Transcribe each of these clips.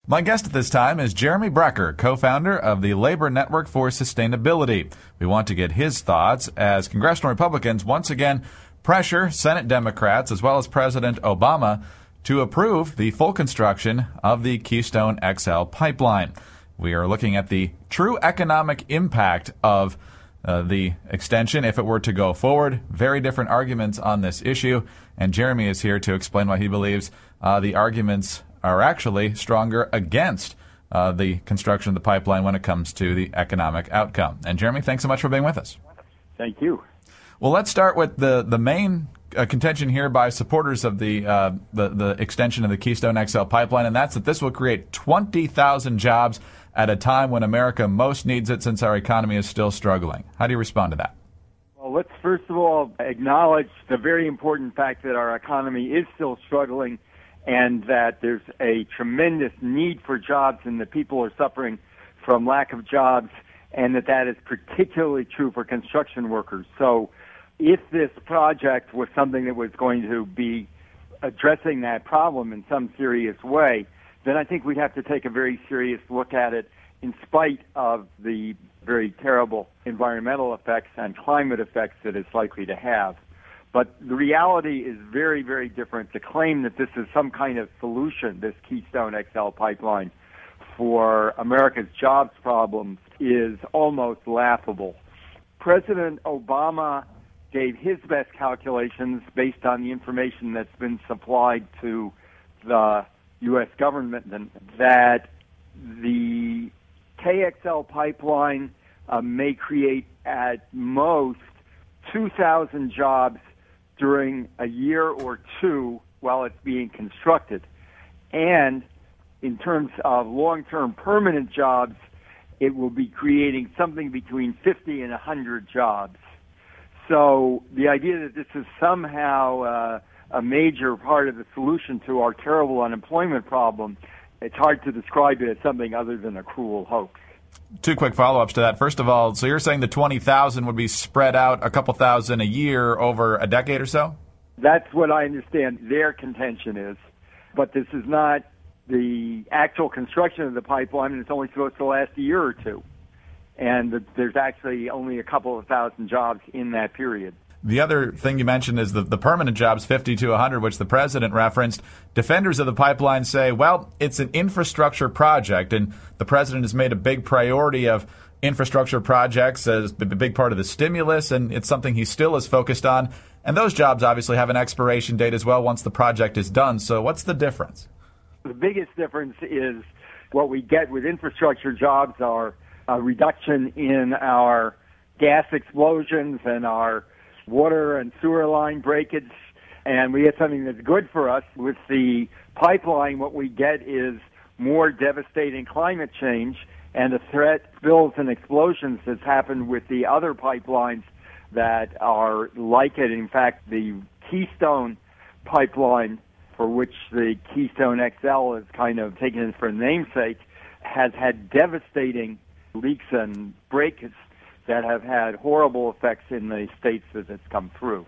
My guest at this time is Jeremy Brecher, co-founder of the Labor Network for Sustainability. We want to get his thoughts as congressional Republicans once again pressure Senate Democrats as well as President Obama to approve the full construction of the Keystone XL pipeline. We are looking at the true economic impact of the extension if it were to go forward. Very different arguments on this issue, and Jeremy is here to explain why he believes the arguments are actually stronger against the construction of the pipeline when it comes to the economic outcome. And Jeremy, thanks so much for being with us. Thank you. Well, let's start with the main contention here by supporters of the extension of the Keystone XL pipeline, and that's that this will create 20,000 jobs at a time when America most needs it since our economy is still struggling. How do you respond to that? Well, let's first of all acknowledge the very important fact that our economy is still struggling and that there's a tremendous need for jobs and that people are suffering from lack of jobs, and that is particularly true for construction workers. So if this project was something that was going to be addressing that problem in some serious way, then I think we'd have to take a very serious look at it in spite of the very terrible environmental effects and climate effects that it's likely to have. But the reality is very, very different. To claim that this is some kind of solution, this Keystone XL pipeline, for America's jobs problems is almost laughable. President Obama gave his best calculations based on the information that's been supplied to the U.S. government that the KXL pipeline may create at most 2,000 jobs during a year or two while it's being constructed. And in terms of long-term permanent jobs, it will be creating something between 50 and 100 jobs. So the idea that this is somehow a major part of the solution to our terrible unemployment problem, it's hard to describe it as something other than a cruel hoax. Two quick follow-ups to that. First of all, so you're saying the 20,000 would be spread out a couple thousand a year over a decade or so? That's what I understand their contention is. But this is not the actual construction of the pipeline, and it's only supposed to last a year or two. And there's actually only a couple of thousand jobs in that period. The other thing you mentioned is the permanent jobs, 50 to 100, which the president referenced. Defenders of the pipeline say, well, it's an infrastructure project, and the president has made a big priority of infrastructure projects as a big part of the stimulus, and it's something he still is focused on. And those jobs obviously have an expiration date as well once the project is done. So what's the difference? The biggest difference is what we get with infrastructure jobs are a reduction in our gas explosions and our water and sewer line breakage, and we get something that's good for us. With the pipeline, what we get is more devastating climate change and the threat, spills, and explosions that's happened with the other pipelines that are like it. In fact, the Keystone pipeline, for which the Keystone XL is kind of taken as for a namesake, has had devastating leaks and breakage that have had horrible effects in the states that it's come through.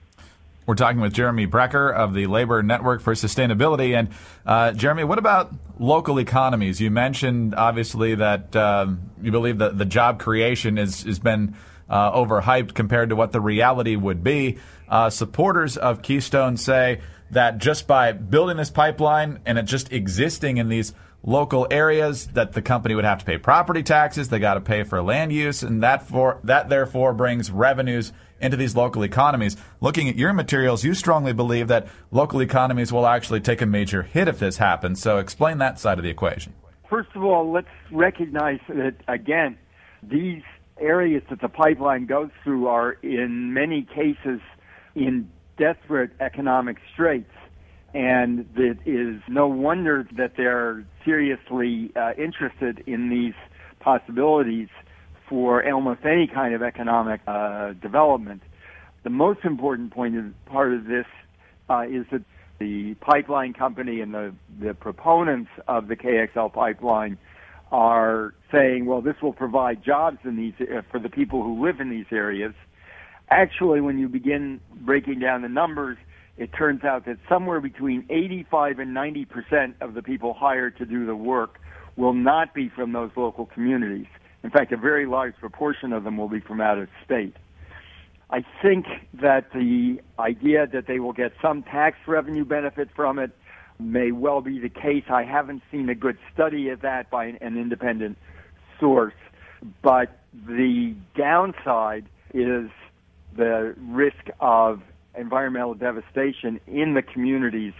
We're talking with Jeremy Brecher of the Labor Network for Sustainability. And Jeremy, what about local economies? You mentioned, obviously, that you believe that the job creation has been overhyped compared to what the reality would be. Supporters of Keystone say that just by building this pipeline and it just existing in these local areas, that the company would have to pay property taxes, they got to pay for land use, and that therefore brings revenues into these local economies. Looking at your materials, you strongly believe that local economies will actually take a major hit if this happens. So explain that side of the equation. First of all, let's recognize that, again, these areas that the pipeline goes through are in many cases in desperate economic straits. And it is no wonder that they're seriously interested in these possibilities for almost any kind of economic development. The most important part of this is that the pipeline company and the proponents of the KXL pipeline are saying, well, this will provide jobs in these for the people who live in these areas. Actually, when you begin breaking down the numbers, it turns out that somewhere between 85 and 90% of the people hired to do the work will not be from those local communities. In fact, a very large proportion of them will be from out of state. I think that the idea that they will get some tax revenue benefit from it may well be the case. I haven't seen a good study of that by an independent source. But the downside is the risk of environmental devastation in the communities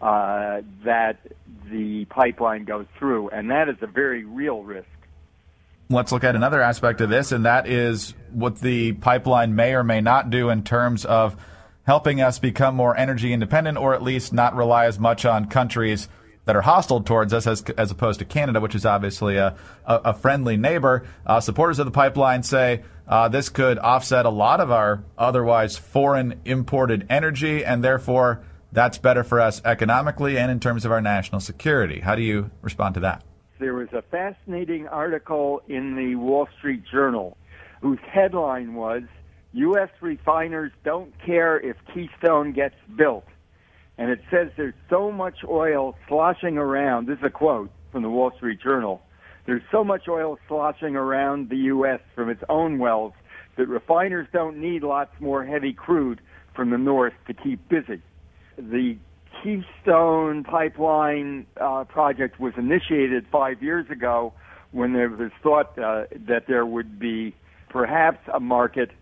that the pipeline goes through, and that is a very real risk. Let's look at another aspect of this, and that is what the pipeline may or may not do in terms of helping us become more energy independent, or at least not rely as much on countries that are hostile towards us as opposed to Canada, which is obviously a friendly neighbor. Supporters of the pipeline say this could offset a lot of our otherwise foreign imported energy, and therefore that's better for us economically and in terms of our national security. How do you respond to that? There was a fascinating article in the Wall Street Journal whose headline was, U.S. refiners don't care if Keystone gets built. And it says there's so much oil sloshing around. This is a quote from the Wall Street Journal. There's so much oil sloshing around the U.S. from its own wells that refiners don't need lots more heavy crude from the north to keep busy. The Keystone Pipeline project was initiated 5 years ago when there was thought that there would be perhaps a market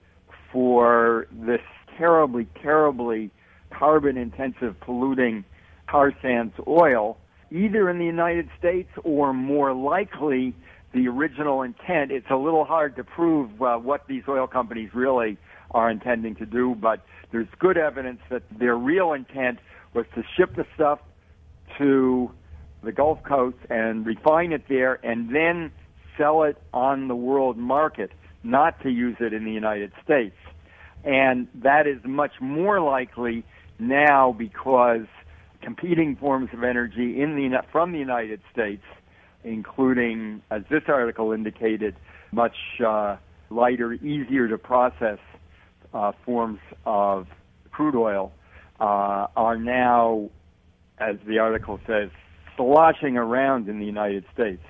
for this terribly, terribly carbon-intensive, polluting tar sands oil, either in the United States or more likely the original intent. It's a little hard to prove what these oil companies really are intending to do, but there's good evidence that their real intent was to ship the stuff to the Gulf Coast and refine it there and then sell it on the world market, not to use it in the United States. And that is much more likely now because competing forms of energy from the United States, including, as this article indicated, much lighter, easier to process forms of crude oil, are now, as the article says, sloshing around in the United States.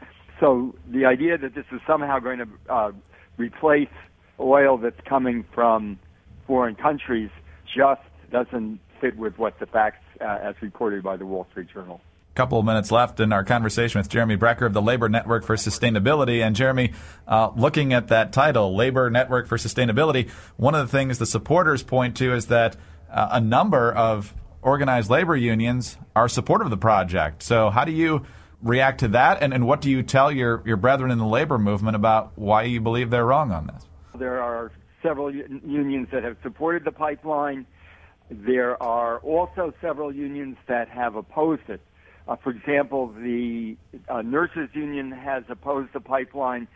So the idea that this is somehow going to replace oil that's coming from foreign countries just doesn't fit with what the facts as reported by the Wall Street Journal. Couple of minutes left in our conversation with Jeremy Brecher of the Labor Network for Sustainability. And Jeremy, looking at that title, Labor Network for Sustainability, one of the things the supporters point to is that a number of organized labor unions are supportive of the project. So how do you react to that, and what do you tell your brethren in the labor movement about why you believe they're wrong on this? There are several unions that have supported the pipeline. There are also several unions that have opposed it. For example, the nurses union has opposed the pipeline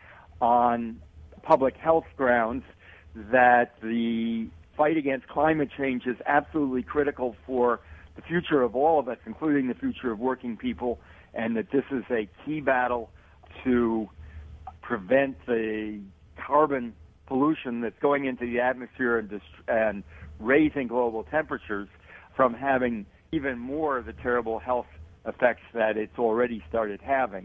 on public health grounds, that the fight against climate change is absolutely critical for the future of all of us, including the future of working people, and that this is a key battle to prevent the carbon pollution that's going into the atmosphere and raising global temperatures from having even more of the terrible health effects that it's already started having.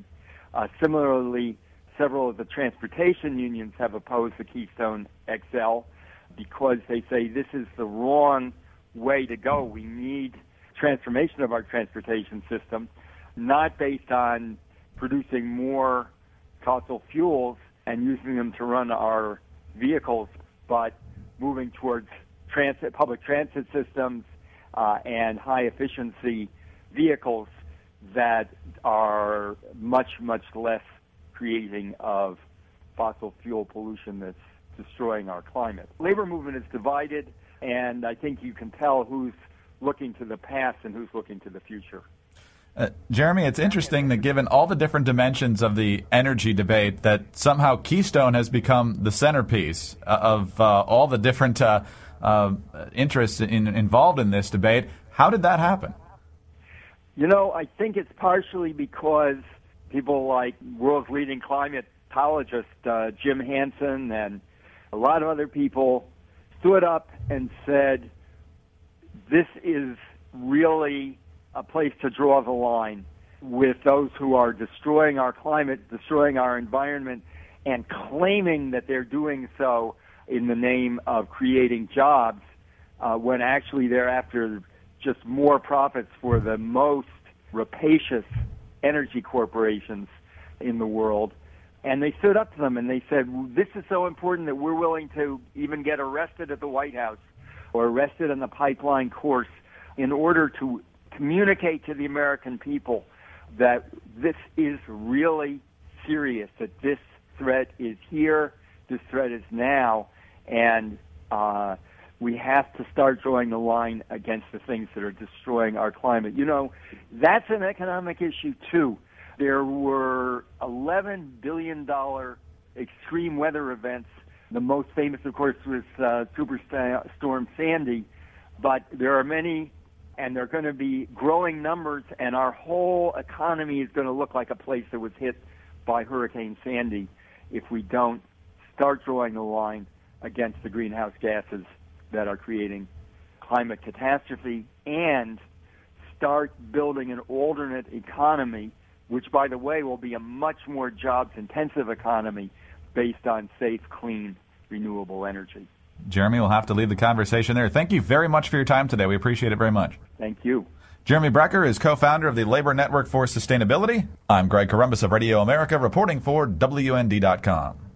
Similarly, several of the transportation unions have opposed the Keystone XL because they say this is the wrong way to go. We need transformation of our transportation system, not based on producing more fossil fuels and using them to run our vehicles, but moving towards public transit systems and high-efficiency vehicles that are much, much less creating of fossil fuel pollution that's destroying our climate. Labor movement is divided, and I think you can tell who's looking to the past and who's looking to the future. Jeremy, it's interesting that given all the different dimensions of the energy debate, that somehow Keystone has become the centerpiece of all the different interests involved in this debate. How did that happen? You know, I think it's partially because people like world's leading climatologist Jim Hansen and a lot of other people stood up and said, this is really a place to draw the line with those who are destroying our climate, destroying our environment, and claiming that they're doing so in the name of creating jobs, when actually they're after just more profits for the most rapacious energy corporations in the world. And they stood up to them and they said, this is so important that we're willing to even get arrested at the White House or arrested on the pipeline course in order to communicate to the American people that this is really serious, that this threat is here, this threat is now, and we have to start drawing the line against the things that are destroying our climate. You know, that's an economic issue, too. There were $11 billion extreme weather events. The most famous, of course, was Superstorm Sandy, but there are many, and they're going to be growing numbers, and our whole economy is going to look like a place that was hit by Hurricane Sandy if we don't start drawing the line against the greenhouse gases that are creating climate catastrophe and start building an alternate economy, which, by the way, will be a much more jobs-intensive economy based on safe, clean, renewable energy. Jeremy, we'll have to leave the conversation there. Thank you very much for your time today. We appreciate it very much. Thank you. Jeremy Brecher is co-founder of the Labor Network for Sustainability. I'm Greg Corombos of Radio America, reporting for WND.com.